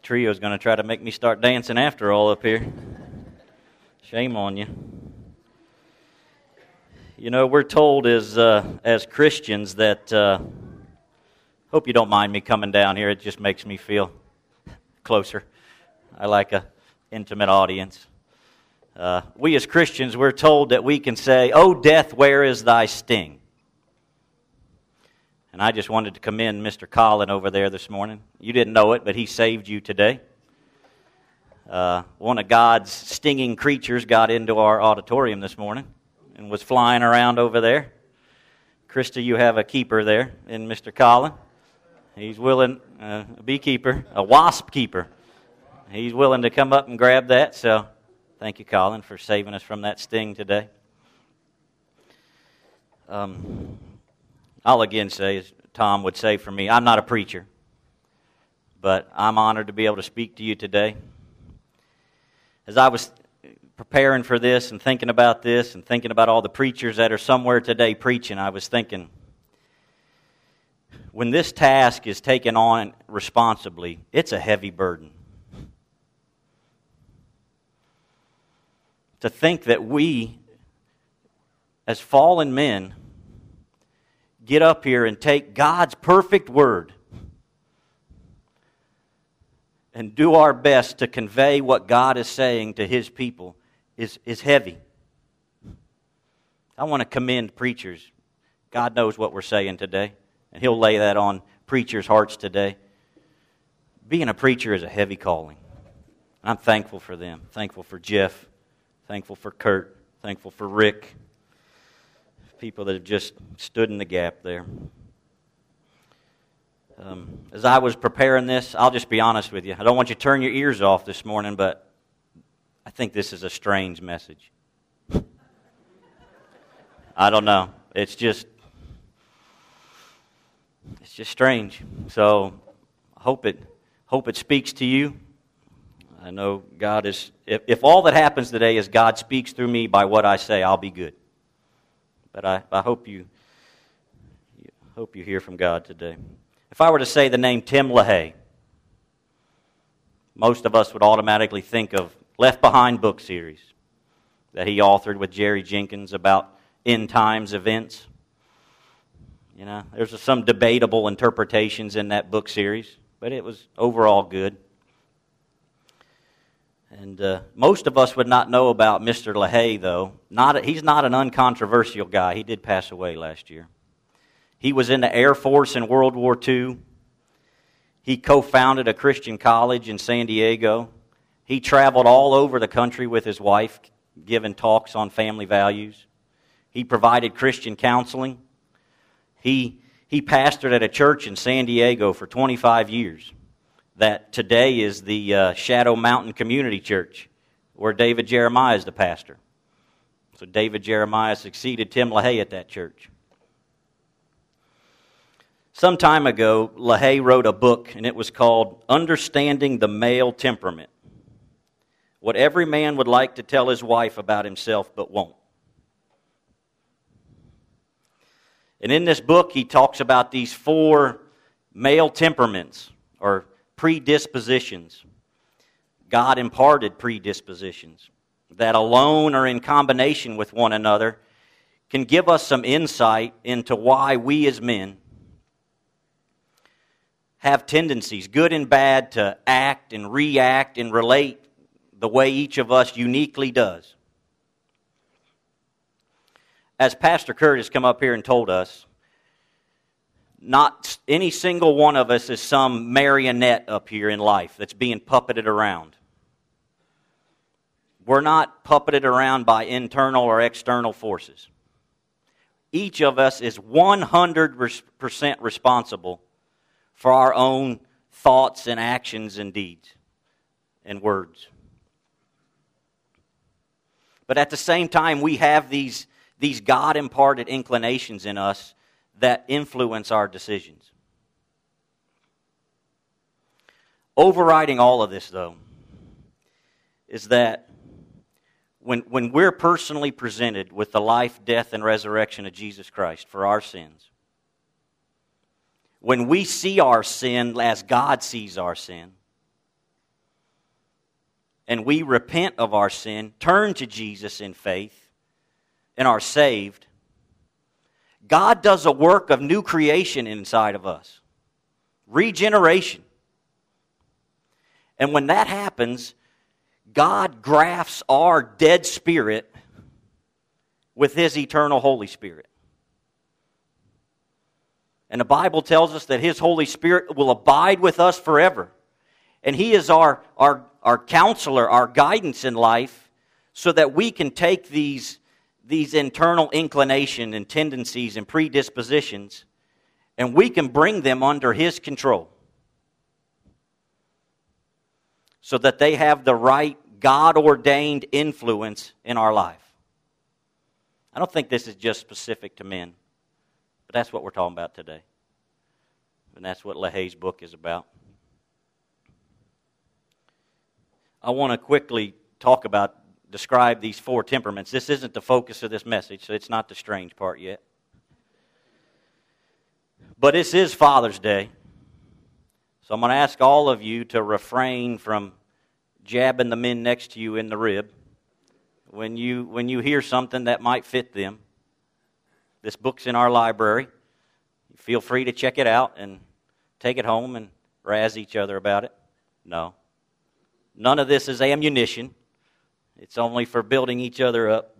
trio's going to try to make me start dancing after all up here. Shame on you. You know, we're told as Christians that, hope you don't mind me coming down here, it just makes me feel closer. I like a intimate audience. We as Christians, we're told that we can say, "O death, where is thy sting?" And I just wanted to commend Mr. Colin over there this morning. You didn't know it, but he saved you today. One of God's stinging creatures got into our auditorium this morning and was flying around over there. Krista, you have a keeper there in Mr. Colin. He's willing, a beekeeper, a wasp keeper. He's willing to come up and grab that, so thank you, Colin, for saving us from that sting today. I'll again say, as Tom would say for me, I'm not a preacher, but I'm honored to be able to speak to you today. As I was preparing for this and thinking about this and thinking about all the preachers that are somewhere today preaching, I was thinking, when this task is taken on responsibly, it's a heavy burden. To think that we, as fallen men, get up here and take God's perfect word and do our best to convey what God is saying to His people is heavy. I want to commend preachers. God knows what we're saying today, and He'll lay that on preachers' hearts today. Being a preacher is a heavy calling. I'm thankful for them. Thankful for Jeff. Thankful for Kurt. Thankful for Rick. People that have just stood in the gap there. As I was preparing this, I'll just be honest with you. I don't want you to turn your ears off this morning, but I think this is a strange message. I don't know. It's just strange. So I hope it speaks to you. I know God is. If all that happens today is God speaks through me by what I say, I'll be good. But I hope you hear from God today. If I were to say the name Tim LaHaye, most of us would automatically think of Left Behind book series that he authored with Jerry Jenkins about end times events. You know, there's some debatable interpretations in that book series, but it was overall good. And most of us would not know about Mr. LaHaye, though. He's not an uncontroversial guy. He did pass away last year. He was in the Air Force in World War II. He co-founded a Christian college in San Diego. He traveled all over the country with his wife, giving talks on family values. He provided Christian counseling. He pastored at a church in San Diego for 25 years. That today is the Shadow Mountain Community Church, where David Jeremiah is the pastor. So David Jeremiah succeeded Tim LaHaye at that church. Some time ago, LaHaye wrote a book, and it was called Understanding the Male Temperament. What every man would like to tell his wife about himself but won't. And in this book, he talks about these 4 male temperaments, or predispositions, God-imparted predispositions, that alone or in combination with one another can give us some insight into why we as men have tendencies, good and bad, to act and react and relate the way each of us uniquely does. As Pastor Kurt has come up here and told us, not any single one of us is some marionette up here in life that's being puppeted around. We're not puppeted around by internal or external forces. Each of us is 100% responsible for our own thoughts and actions and deeds and words. But at the same time, we have these God-imparted inclinations in us that influence our decisions. Overriding all of this, though, is that when we're personally presented with the life, death, and resurrection of Jesus Christ for our sins, when we see our sin as God sees our sin, and we repent of our sin, turn to Jesus in faith, and are saved, God does a work of new creation inside of us. Regeneration. And when that happens, God grafts our dead spirit with His eternal Holy Spirit. And the Bible tells us that His Holy Spirit will abide with us forever. And He is our counselor, our guidance in life, so that we can take these internal inclinations and tendencies and predispositions, and we can bring them under His control, so that they have the right God-ordained influence in our life. I don't think this is just specific to men, but that's what we're talking about today. And that's what LaHaye's book is about. I want to quickly describe these 4 temperaments. This isn't the focus of this message, so it's not the strange part yet. But this is Father's Day. So I'm going to ask all of you to refrain from jabbing the men next to you in the rib when you hear something that might fit them. This book's in our library. Feel free to check it out and take it home and razz each other about it. No. None of this is ammunition. It's only for building each other up.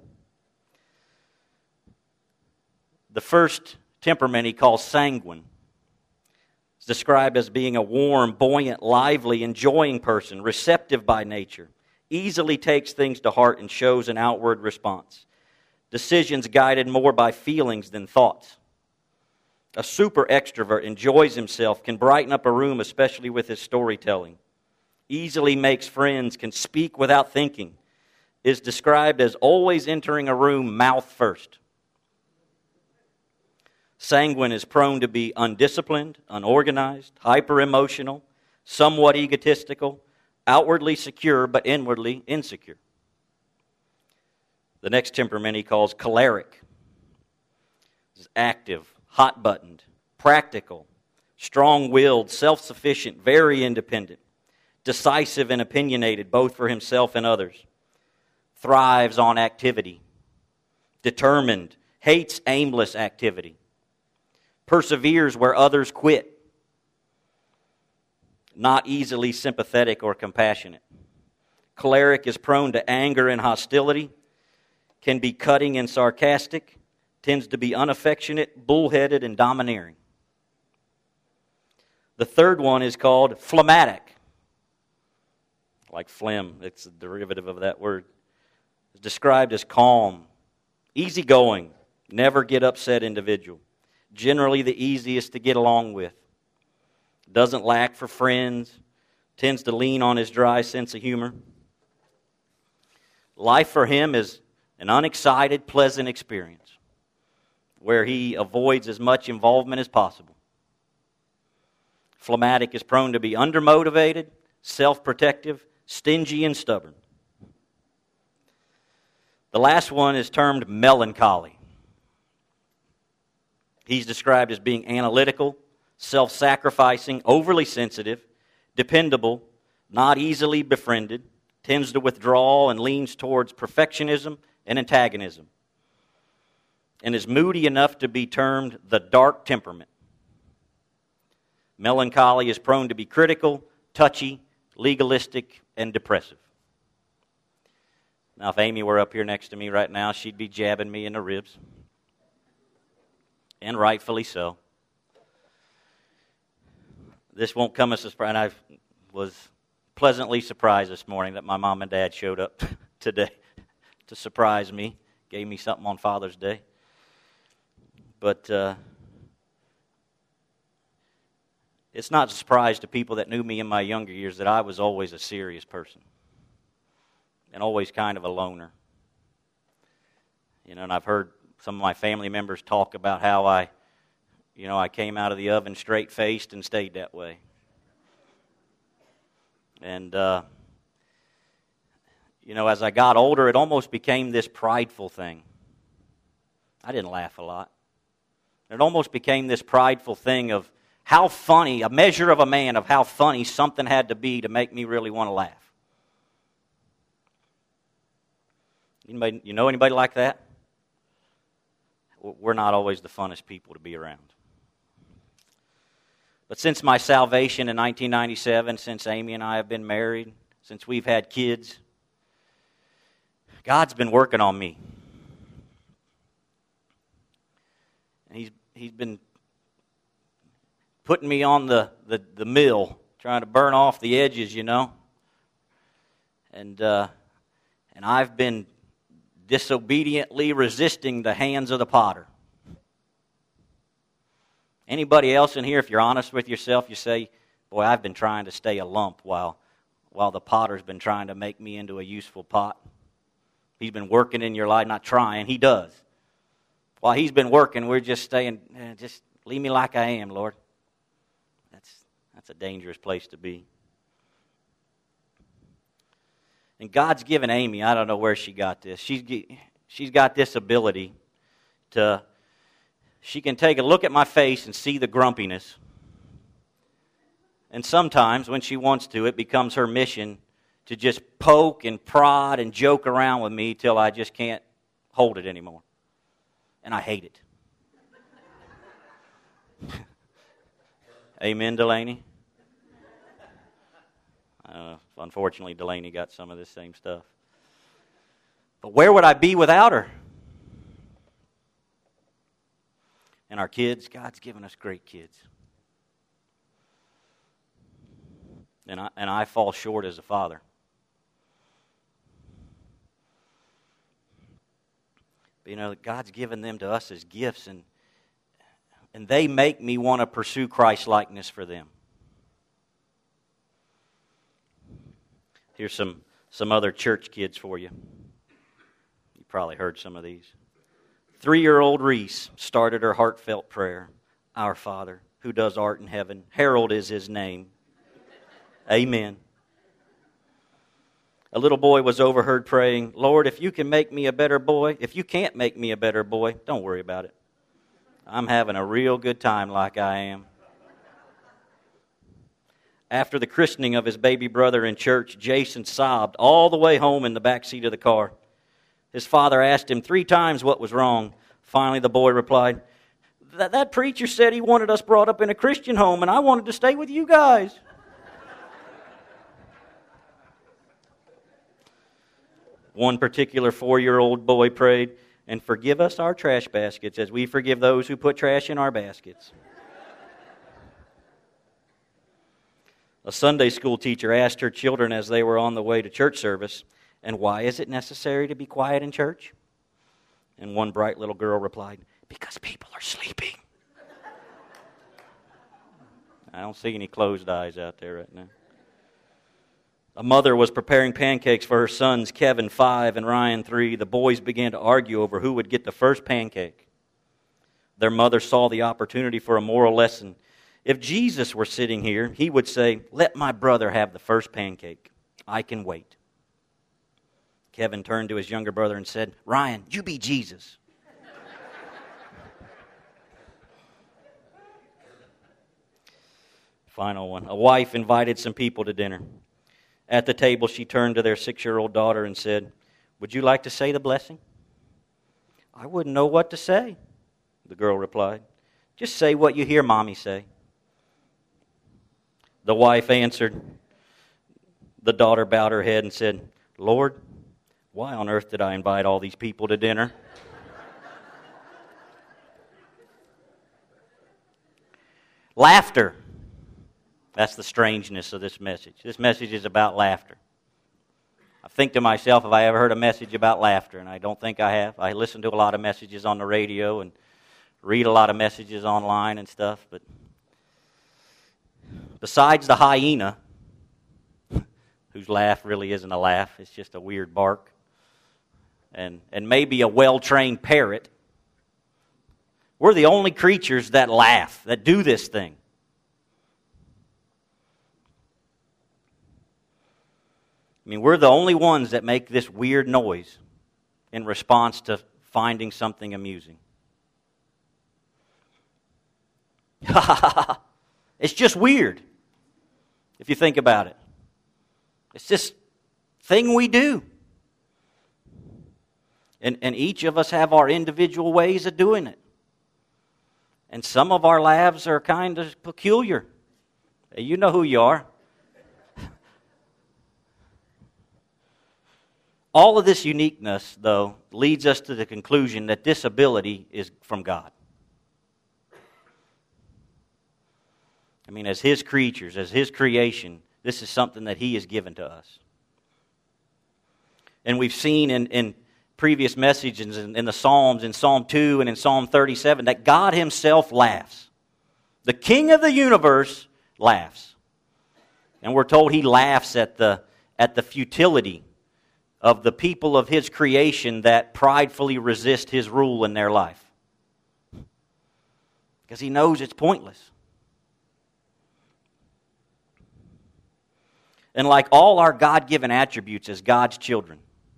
The first temperament he calls sanguine. It's described as being a warm, buoyant, lively, enjoying person, receptive by nature, easily takes things to heart and shows an outward response. Decisions guided more by feelings than thoughts. A super extrovert enjoys himself, can brighten up a room, especially with his storytelling. Easily makes friends, can speak without thinking. Is described as always entering a room mouth first. Sanguine is prone to be undisciplined, unorganized, hyper-emotional, somewhat egotistical, outwardly secure but inwardly insecure. The next temperament he calls choleric. Is active, hot-buttoned, practical, strong-willed, self-sufficient, very independent, decisive and opinionated both for himself and others. Thrives on activity, determined, hates aimless activity, perseveres where others quit, not easily sympathetic or compassionate. Choleric is prone to anger and hostility, can be cutting and sarcastic, tends to be unaffectionate, bullheaded, and domineering. The third one is called phlegmatic. Like phlegm, it's a derivative of that word. It's described as calm, easygoing, never get upset individual. Generally the easiest to get along with. Doesn't lack for friends. Tends to lean on his dry sense of humor. Life for him is an unexcited, pleasant experience where he avoids as much involvement as possible. Phlegmatic is prone to be undermotivated, self-protective, stingy, and stubborn. The last one is termed melancholy. He's described as being analytical, self-sacrificing, overly sensitive, dependable, not easily befriended, tends to withdraw and leans towards perfectionism and antagonism, and is moody enough to be termed the dark temperament. Melancholy is prone to be critical, touchy, legalistic, and depressive. Now, if Amy were up here next to me right now, she'd be jabbing me in the ribs. And rightfully so. This won't come as a surprise. I was pleasantly surprised this morning that my mom and dad showed up today to surprise me. Gave me something on Father's Day. But it's not a surprise to people that knew me in my younger years that I was always a serious person. And always kind of a loner. And I've heard some of my family members talk about how I came out of the oven straight-faced and stayed that way. And, as I got older, it almost became this prideful thing. I didn't laugh a lot. It almost became this prideful thing of how funny, a measure of a man of how funny something had to be to make me really want to laugh. You know anybody like that? We're not always the funnest people to be around. But since my salvation in 1997, since Amy and I have been married, since we've had kids, God's been working on me. And He's been putting me on the mill, trying to burn off the edges, you know. And I've been disobediently resisting the hands of the potter. Anybody else in here, if you're honest with yourself, you say, boy, I've been trying to stay a lump while the potter's been trying to make me into a useful pot. He's been working in your life, not trying, He does. While He's been working, we're just staying, just leave me like I am, Lord. That's a dangerous place to be. And God's given Amy, I don't know where she got this. She's got this ability she can take a look at my face and see the grumpiness. And sometimes, when she wants to, it becomes her mission to just poke and prod and joke around with me till I just can't hold it anymore. And I hate it. Amen, Delaney? Unfortunately, Delaney got some of this same stuff. But where would I be without her? And our kids, God's given us great kids. And I fall short as a father. But you know, God's given them to us as gifts, and they make me want to pursue Christ-likeness for them. Here's some other church kids for you. You probably heard some of these. 3-year-old Reese started her heartfelt prayer. Our Father, who does art in heaven, Harold is his name. Amen. A little boy was overheard praying, Lord, if you can make me a better boy, if you can't make me a better boy, don't worry about it. I'm having a real good time like I am. After the christening of his baby brother in church, Jason sobbed all the way home in the back seat of the car. His father asked him 3 times what was wrong. Finally, the boy replied, that preacher said he wanted us brought up in a Christian home, and I wanted to stay with you guys. One particular 4-year-old boy prayed, and forgive us our trash baskets as we forgive those who put trash in our baskets. A Sunday school teacher asked her children as they were on the way to church service, and why is it necessary to be quiet in church? And one bright little girl replied, because people are sleeping. I don't see any closed eyes out there right now. A mother was preparing pancakes for her sons, Kevin, 5, and Ryan, 3. The boys began to argue over who would get the first pancake. Their mother saw the opportunity for a moral lesson. If Jesus were sitting here, He would say, let my brother have the first pancake. I can wait. Kevin turned to his younger brother and said, Ryan, you be Jesus. Final one. A wife invited some people to dinner. At the table, she turned to their 6-year-old daughter and said, would you like to say the blessing? I wouldn't know what to say, the girl replied. Just say what you hear Mommy say. The wife answered. The daughter bowed her head and said, Lord, why on earth did I invite all these people to dinner? Laughter. That's the strangeness of this message. This message is about laughter. I think to myself, have I ever heard a message about laughter? And I don't think I have. I listen to a lot of messages on the radio and read a lot of messages online and stuff. But besides the hyena, whose laugh really isn't a laugh, it's just a weird bark, and maybe a well-trained parrot, we're the only creatures that laugh, that do this thing. I mean, we're the only ones that make this weird noise in response to finding something amusing. It's just weird, if you think about it. It's just a thing we do. And each of us have our individual ways of doing it. And some of our laughs are kind of peculiar. You know who you are. All of this uniqueness, though, leads us to the conclusion that this ability is from God. I mean, as His creatures, as His creation, this is something that He has given to us. And we've seen in previous messages in the Psalms, in Psalm 2 and in Psalm 37, that God Himself laughs. The King of the universe laughs. And we're told He laughs at the futility of the people of His creation that pridefully resist His rule in their life. Because He knows it's pointless. And like all our God-given attributes as God's children,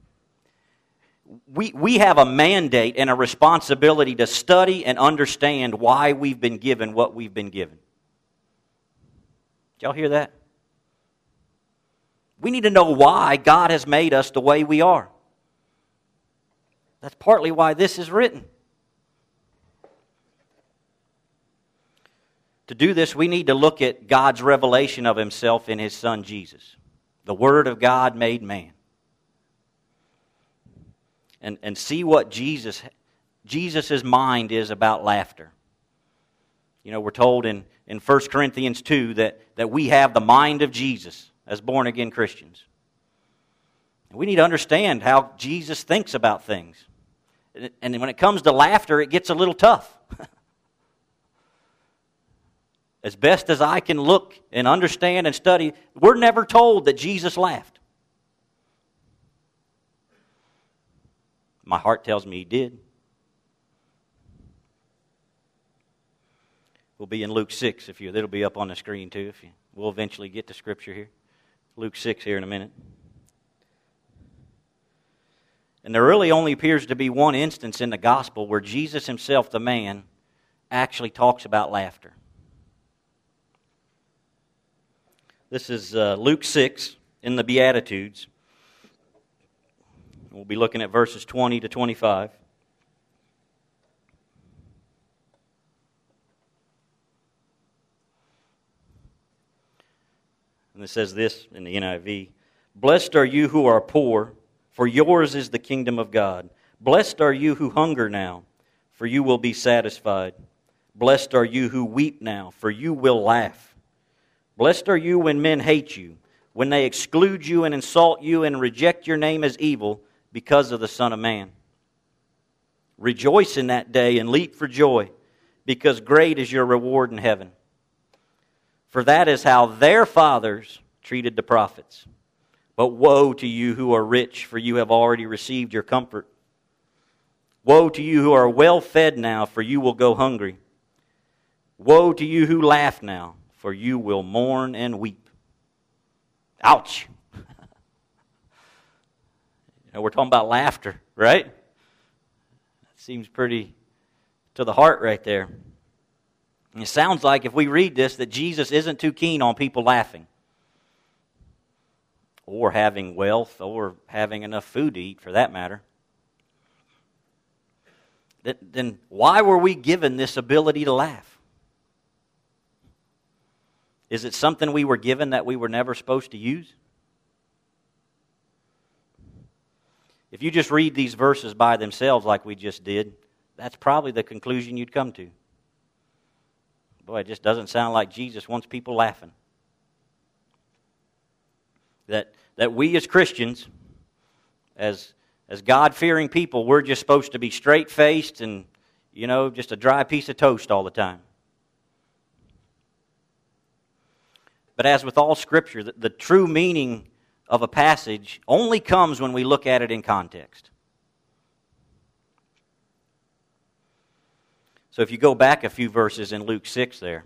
we have a mandate and a responsibility to study and understand why we've been given what we've been given. Did y'all hear that? We need to know why God has made us the way we are. That's partly why this is written. To do this, we need to look at God's revelation of Himself in His Son Jesus, the Word of God made man. And see what Jesus' mind is about laughter. You know, we're told in 1 Corinthians 2 that we have the mind of Jesus as born-again Christians. And we need to understand how Jesus thinks about things. And when it comes to laughter, it gets a little tough. As best as I can look and understand and study, we're never told that Jesus laughed. My heart tells me He did. We'll be in Luke 6. It'll be up on the screen too. We'll eventually get to Scripture here. Luke 6 here in a minute. And there really only appears to be one instance in the Gospel where Jesus Himself, the man, actually talks about laughter. This is Luke 6 in the Beatitudes. We'll be looking at verses 20 to 25. And it says this in the NIV. Blessed are you who are poor, for yours is the kingdom of God. Blessed are you who hunger now, for you will be satisfied. Blessed are you who weep now, for you will laugh. Blessed are you when men hate you, when they exclude you and insult you and reject your name as evil because of the Son of Man. Rejoice in that day and leap for joy, because great is your reward in heaven. For that is how their fathers treated the prophets. But woe to you who are rich, for you have already received your comfort. Woe to you who are well fed now, for you will go hungry. Woe to you who laugh now, for you will mourn and weep. Ouch! We're talking about laughter, right? That seems pretty to the heart right there. And it sounds like if we read this that Jesus isn't too keen on people laughing. Or having wealth, or having enough food to eat for that matter. Then why were we given this ability to laugh? Is it something we were given that we were never supposed to use? If you just read these verses by themselves like we just did, that's probably the conclusion you'd come to. Boy, it just doesn't sound like Jesus wants people laughing. That we as Christians, as God-fearing people, we're just supposed to be straight-faced and, just a dry piece of toast all the time. But as with all Scripture, the true meaning of a passage only comes when we look at it in context. So if you go back a few verses in Luke 6 there,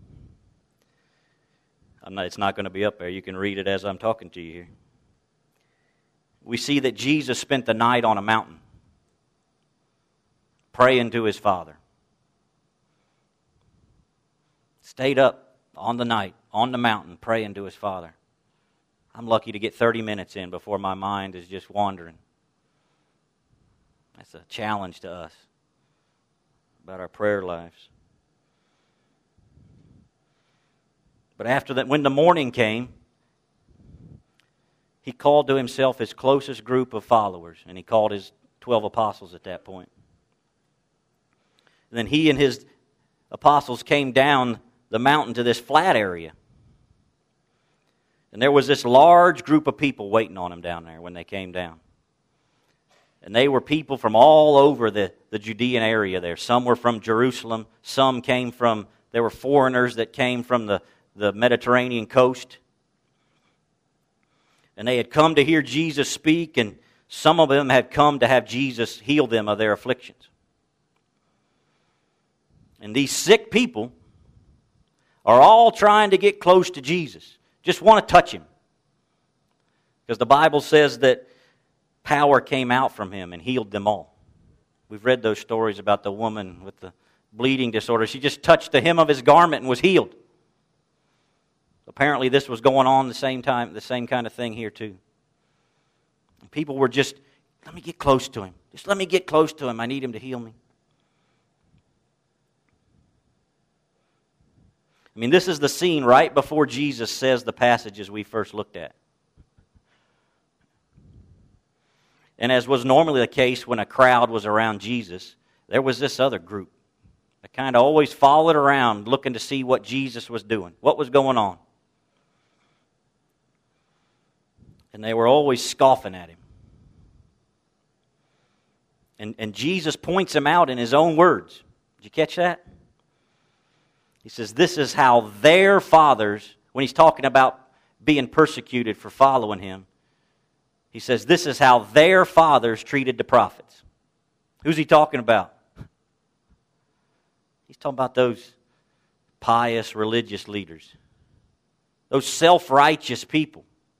it's not going to be up there. You can read it as I'm talking to you here. We see that Jesus spent the night on a mountain praying to His Father. Stayed up on the night, on the mountain, praying to His Father. I'm lucky to get 30 minutes in before my mind is just wandering. That's a challenge to us about our prayer lives. But after that, when the morning came, he called to himself his closest group of followers, and he called his 12 apostles at that point. And then he and his apostles came down the mountain to this flat area. And there was this large group of people waiting on him down there when they came down. And they were people from all over the Judean area there. Some were from Jerusalem. Some came from, there were foreigners that came from the Mediterranean coast. And they had come to hear Jesus speak, and some of them had come to have Jesus heal them of their afflictions. And these sick people are all trying to get close to Jesus. Just want to touch him. Because the Bible says that power came out from him and healed them all. We've read those stories about the woman with the bleeding disorder. She just touched the hem of his garment and was healed. Apparently this was going on the same time, the same kind of thing here too. And people were just, let me get close to him. Just let me get close to him. I need him to heal me. I mean, this is the scene right before Jesus says the passages we first looked at. And as was normally the case when a crowd was around Jesus, there was this other group that kind of always followed around looking to see what Jesus was doing, what was going on. And they were always scoffing at him. And Jesus points him out in his own words. Did you catch that? He says, this is how their fathers, when he's talking about being persecuted for following him, he says, this is how their fathers treated the prophets. Who's he talking about? He's talking about those pious religious leaders. Those self-righteous people.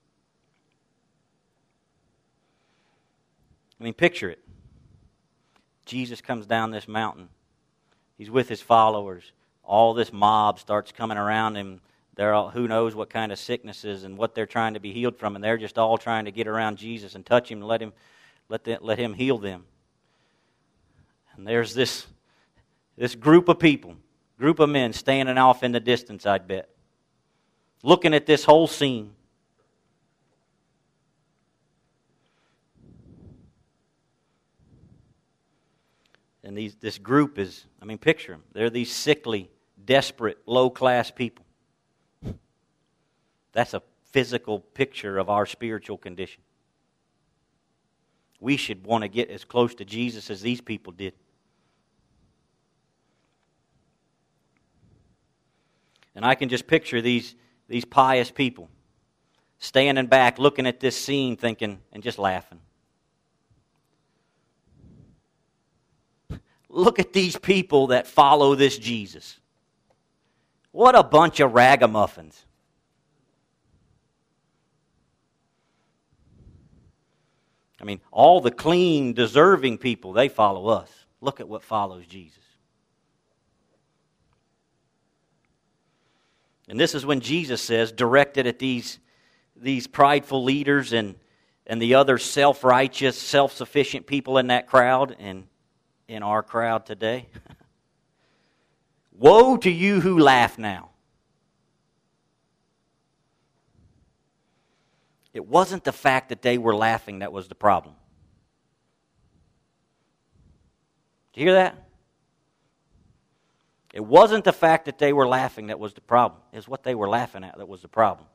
I mean, picture it. Jesus comes down this mountain. He's with his followers. All this mob starts coming around him. They're all, who knows what kind of sicknesses and what they're trying to be healed from, and they're just all trying to get around Jesus and touch him and let him heal them. And there's this group of people, group of men standing off in the distance, I'd bet, looking at this whole scene. And this group is, I mean, picture them. They're these sickly, desperate, low-class people. That's a physical picture of our spiritual condition. We should want to get as close to Jesus as these people did. And I can just picture these pious people standing back, looking at this scene, thinking, and just laughing. Look at these people that follow this Jesus. What a bunch of ragamuffins. I mean, all the clean, deserving people, they follow us. Look at what follows Jesus. And this is when Jesus says, directed at these prideful leaders and the other self-righteous, self-sufficient people in that crowd and in our crowd today. Woe to you who laugh now. It wasn't the fact that they were laughing that was the problem. Did you hear that? It wasn't the fact that they were laughing that was the problem. It was what they were laughing at that was the problem.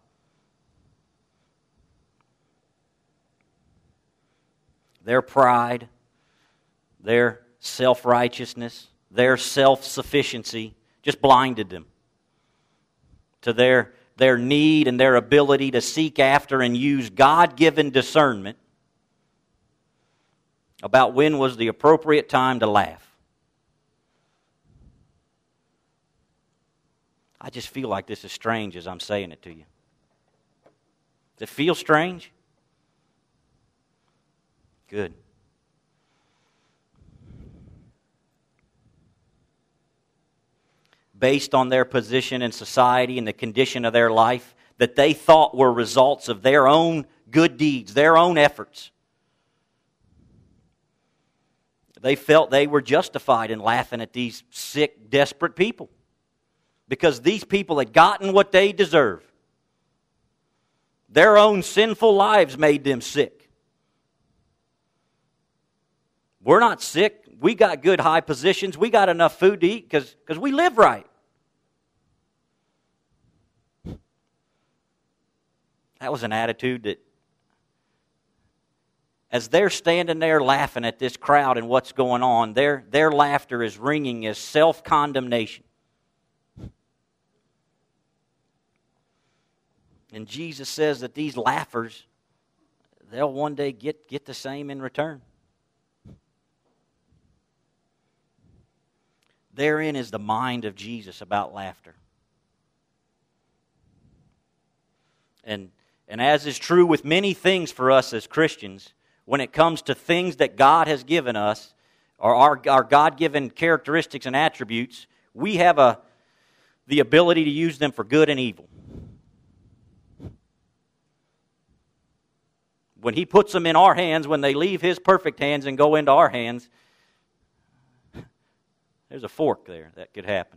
Their pride, their self-righteousness, their self-sufficiency just blinded them to their need and their ability to seek after and use God-given discernment about when was the appropriate time to laugh. I just feel like this is strange as I'm saying it to you. Does it feel strange? Good. Based on their position in society and the condition of their life that they thought were results of their own good deeds, their own efforts. They felt they were justified in laughing at these sick, desperate people, because these people had gotten what they deserved. Their own sinful lives made them sick. We're not sick. We got good high positions. We got enough food to eat because we live right. That was an attitude that, as they're standing there laughing at this crowd and what's going on, their laughter is ringing as self-condemnation. And Jesus says that these laughers, they'll one day get the same in return. Therein is the mind of Jesus about laughter. And as is true with many things for us as Christians, when it comes to things that God has given us, or our God-given characteristics and attributes, we have the ability to use them for good and evil. When He puts them in our hands, when they leave His perfect hands and go into our hands, there's a fork there that could happen.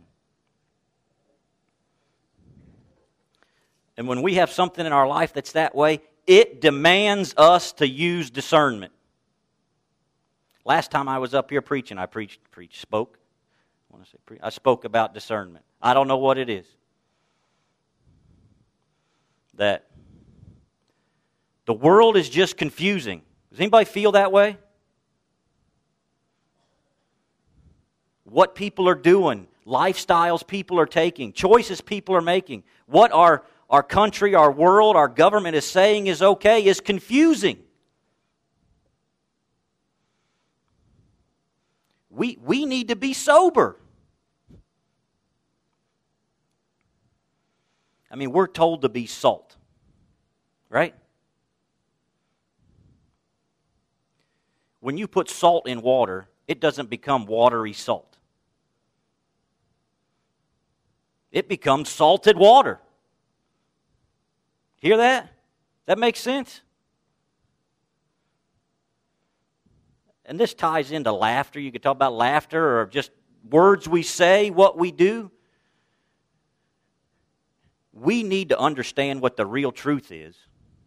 And when we have something in our life that's that way, it demands us to use discernment. Last time I was up here preaching, I spoke. I spoke about discernment. I don't know what it is. That the world is just confusing. Does anybody feel that way? What people are doing, lifestyles people are taking, choices people are making, what our country, our world, our government is saying is okay is confusing. We need to be sober. I mean, we're told to be salt, right? When you put salt in water, it doesn't become watery salt. It becomes salted water. Hear that? That makes sense? And this ties into laughter. You could talk about laughter or just words we say, what we do. We need to understand what the real truth is.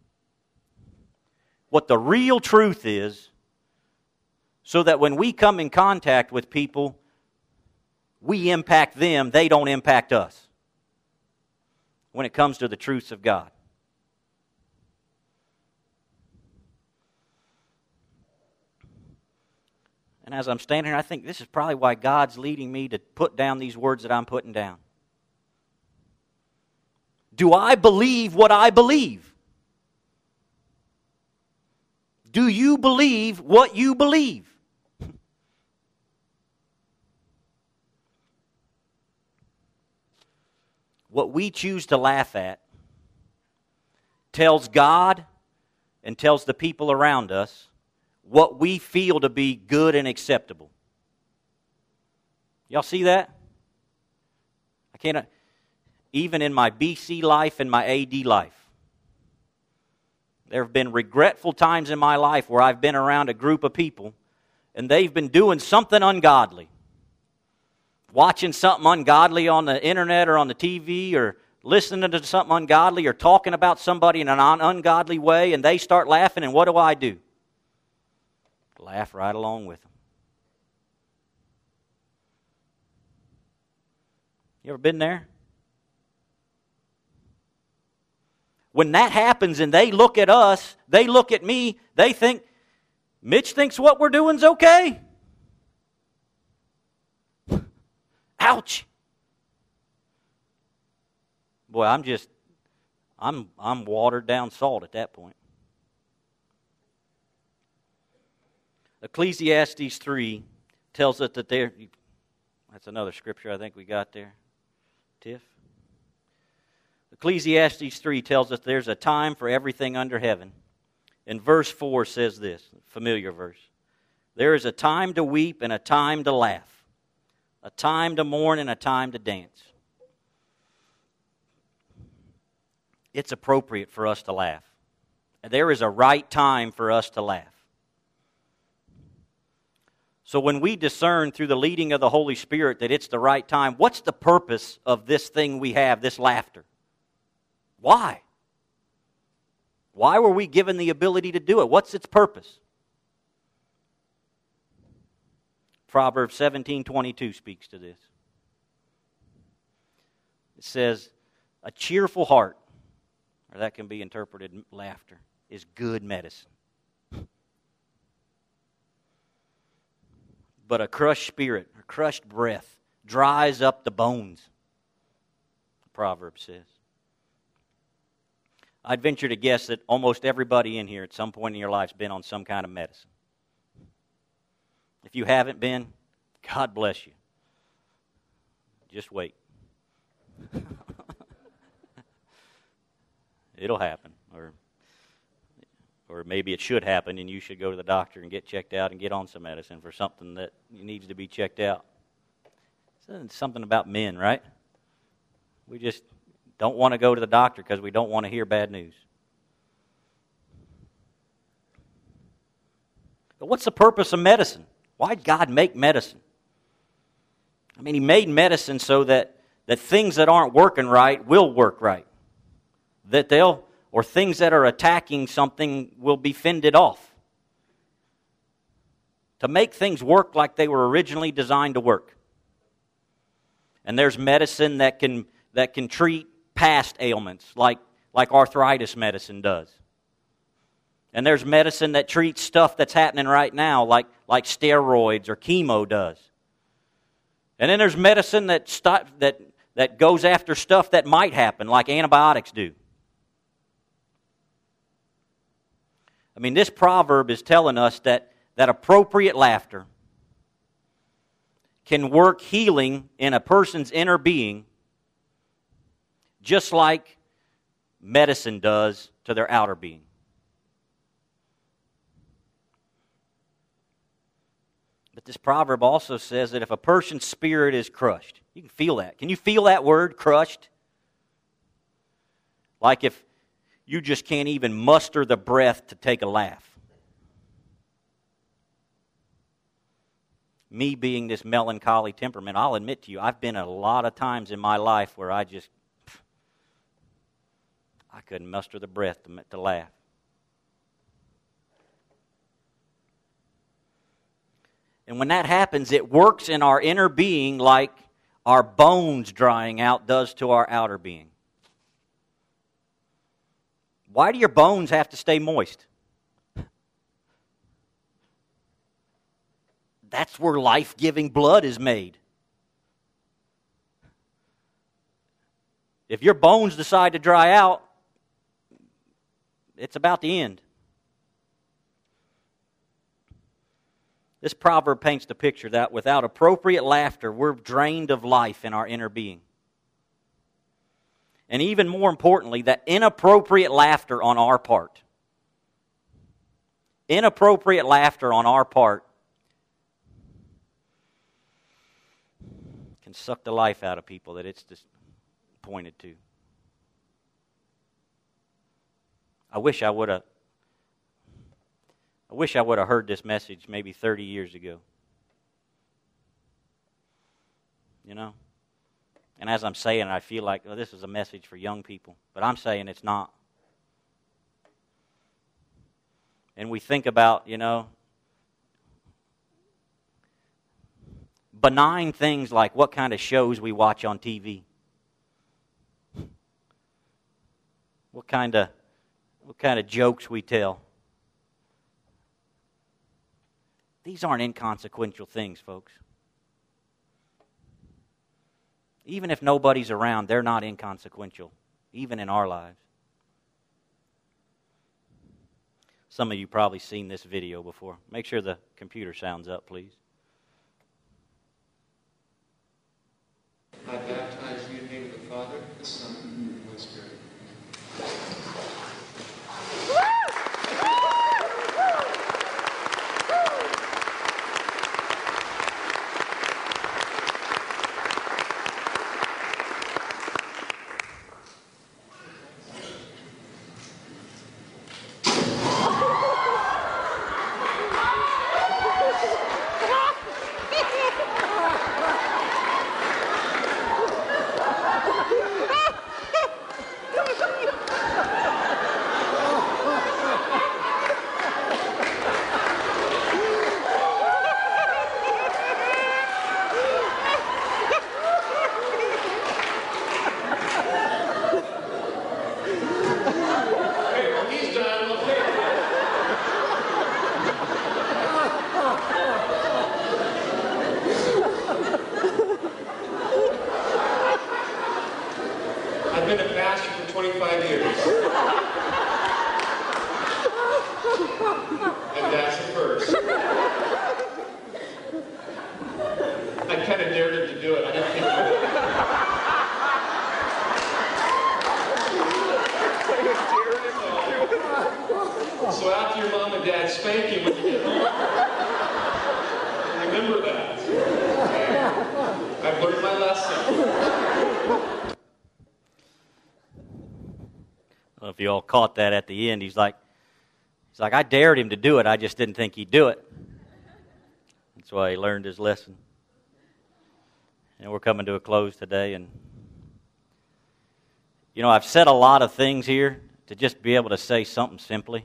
What the real truth is, so that when we come in contact with people, we impact them, they don't impact us. When it comes to the truths of God. And as I'm standing here, I think this is probably why God's leading me to put down these words that I'm putting down. Do I believe what I believe? Do you believe what you believe? What we choose to laugh at tells God and tells the people around us what we feel to be good and acceptable. Y'all see that? I can't, even in my BC life and my AD life, there have been regretful times in my life where I've been around a group of people and they've been doing something ungodly. Watching something ungodly on the internet or on the TV, or listening to something ungodly, or talking about somebody in an ungodly way, and they start laughing, and what do? Laugh right along with them. You ever been there? When that happens and they look at us, they look at me, they think, Mitch thinks what we're doing is okay. Ouch. Boy, I'm watered down salt at that point. Ecclesiastes 3 tells us that that's another scripture I think we got there. Tiff? Ecclesiastes 3 tells us there's a time for everything under heaven. And verse 4 says this, familiar verse. There is a time to weep and a time to laugh. A time to mourn and a time to dance. It's appropriate for us to laugh. There is a right time for us to laugh. So when we discern through the leading of the Holy Spirit that it's the right time, what's the purpose of this thing we have, this laughter? Why? Why were we given the ability to do it? What's its purpose? Proverbs 17:22 speaks to this. It says, a cheerful heart, or that can be interpreted laughter, is good medicine. But a crushed spirit, a crushed breath, dries up the bones, the proverb says. I'd venture to guess that almost everybody in here at some point in your life has been on some kind of medicine. If you haven't been, God bless you. Just wait. It'll happen. Or maybe it should happen and you should go to the doctor and get checked out and get on some medicine for something that needs to be checked out. It's something about men, right? We just don't want to go to the doctor because we don't want to hear bad news. But what's the purpose of medicine? Why did God make medicine? I mean, He made medicine so that things that aren't working right will work right. Or things that are attacking something will be fended off. To make things work like they were originally designed to work. And there's medicine that can treat past ailments, like arthritis medicine does. And there's medicine that treats stuff that's happening right now, like steroids or chemo does. And then there's medicine that goes after stuff that might happen, like antibiotics do. I mean, this proverb is telling us that appropriate laughter can work healing in a person's inner being just like medicine does to their outer being. But this proverb also says that if a person's spirit is crushed, you can feel that. Can you feel that word, crushed? Like if you just can't even muster the breath to take a laugh. Me being this melancholy temperament, I'll admit to you, I've been a lot of times in my life where I couldn't muster the breath to laugh. And when that happens, it works in our inner being like our bones drying out does to our outer being. Why do your bones have to stay moist? That's where life-giving blood is made. If your bones decide to dry out, it's about the end. This proverb paints the picture that without appropriate laughter, we're drained of life in our inner being. And even more importantly, that inappropriate laughter on our part. Inappropriate laughter on our part can suck the life out of people that it's just pointed to. I wish I would have heard this message maybe 30 years ago. You know? And as I'm saying it, I feel like this is a message for young people. But I'm saying it's not. And we think about, benign things like what kind of shows we watch on TV. What kind of jokes we tell. These aren't inconsequential things, folks. Even if nobody's around, they're not inconsequential, even in our lives. Some of you probably seen this video before. Make sure the computer sounds up, please. I baptize you in the name of the Father, the Son, and the Holy Spirit. And that's a first. I kind of dared him to do it. I didn't think he would. So after your mom and dad spank you when you get home, remember that. Okay? I've learned my lesson. I don't know if you all caught that at the end. He's like, I dared him to do it. I just didn't think he'd do it. That's why he learned his lesson. And we're coming to a close today. And, you know, I've said a lot of things here to just be able to say something simply.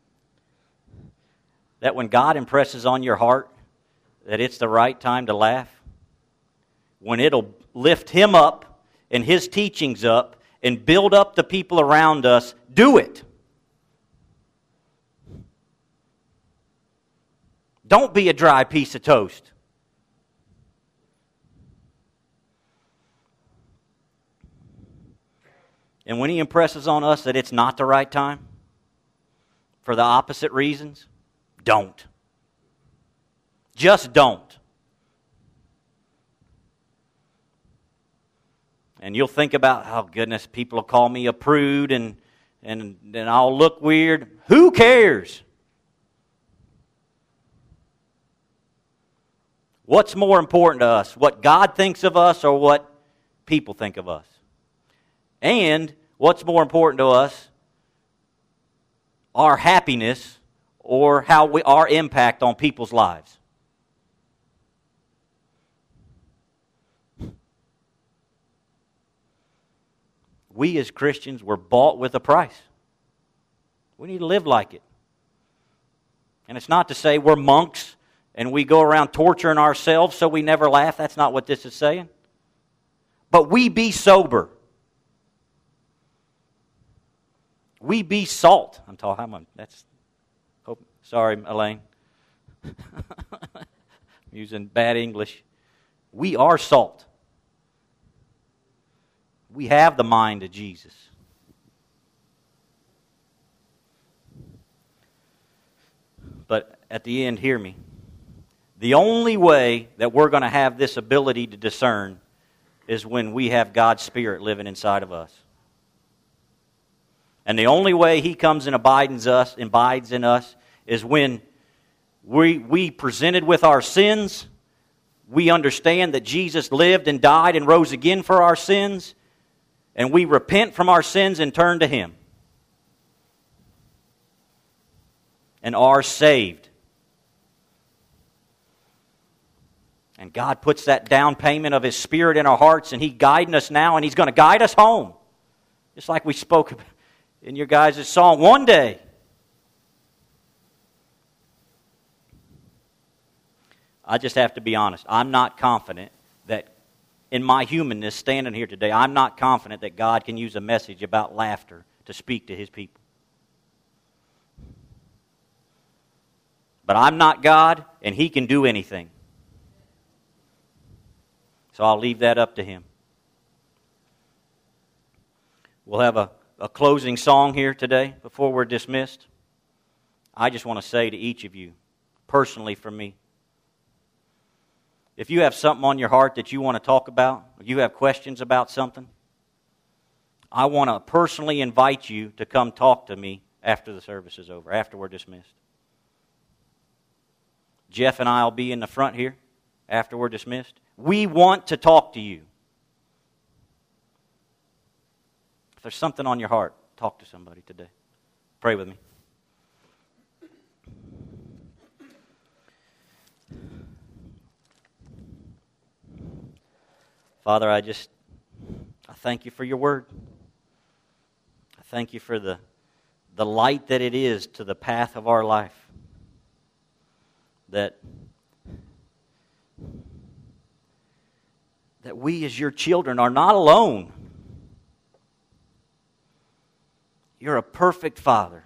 That when God impresses on your heart that it's the right time to laugh, when it'll lift Him up and His teachings up and build up the people around us, do it. Don't be a dry piece of toast. And when He impresses on us that it's not the right time, for the opposite reasons, don't. Just don't. And you'll think about, oh goodness, people will call me a prude and I'll look weird. Who cares? What's more important to us? What God thinks of us or what people think of us? And what's more important to us? Our happiness or our impact on people's lives. We as Christians were bought with a price. We need to live like it. And it's not to say we're monks and we go around torturing ourselves so we never laugh. That's not what this is saying. But we be sober. We be salt. I'm talking. Sorry, Elaine. I'm using bad English. We are salt. We have the mind of Jesus. But at the end, hear me. The only way that we're going to have this ability to discern is when we have God's Spirit living inside of us. And the only way He comes and abides in us is when we presented with our sins, we understand that Jesus lived and died and rose again for our sins, and we repent from our sins and turn to Him. And are saved. And God puts that down payment of His Spirit in our hearts, and He's guiding us now, and He's going to guide us home. Just like we spoke in your guys' song, one day. I just have to be honest. I'm not confident that in my humanness standing here today, I'm not confident that God can use a message about laughter to speak to His people. But I'm not God, and He can do anything. So I'll leave that up to Him. We'll have a closing song here today before we're dismissed. I just want to say to each of you, personally from me, if you have something on your heart that you want to talk about, or you have questions about something, I want to personally invite you to come talk to me after the service is over, after we're dismissed. Jeff and I will be in the front here after we're dismissed. We want to talk to you. If there's something on your heart, talk to somebody today. Pray with me. Father, I thank you for your word. I thank you for the light that it is to the path of our life. That we as your children are not alone. You're a perfect Father.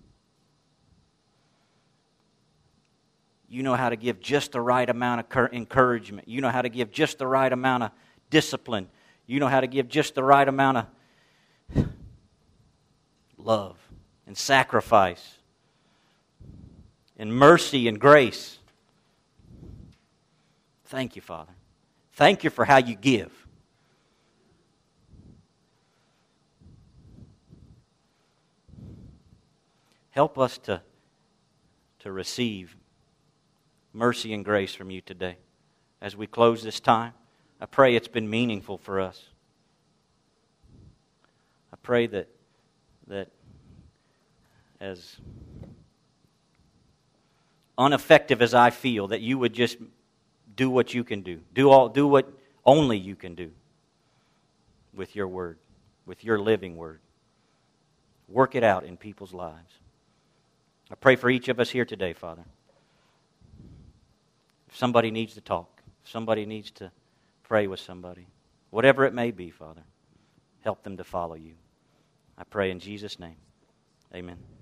You know how to give just the right amount of encouragement. You know how to give just the right amount of discipline. You know how to give just the right amount of love and sacrifice. and mercy and grace. Thank you, Father. Thank you for how you give. Help us to receive mercy and grace from you today. As we close this time, I pray it's been meaningful for us. I pray that as ineffective as I feel, that you would just do what you can do. Do what only you can do with your word, with your living word. Work it out in people's lives. I pray for each of us here today, Father. If somebody needs to talk, if somebody needs to pray with somebody, whatever it may be, Father, help them to follow you. I pray in Jesus' name. Amen.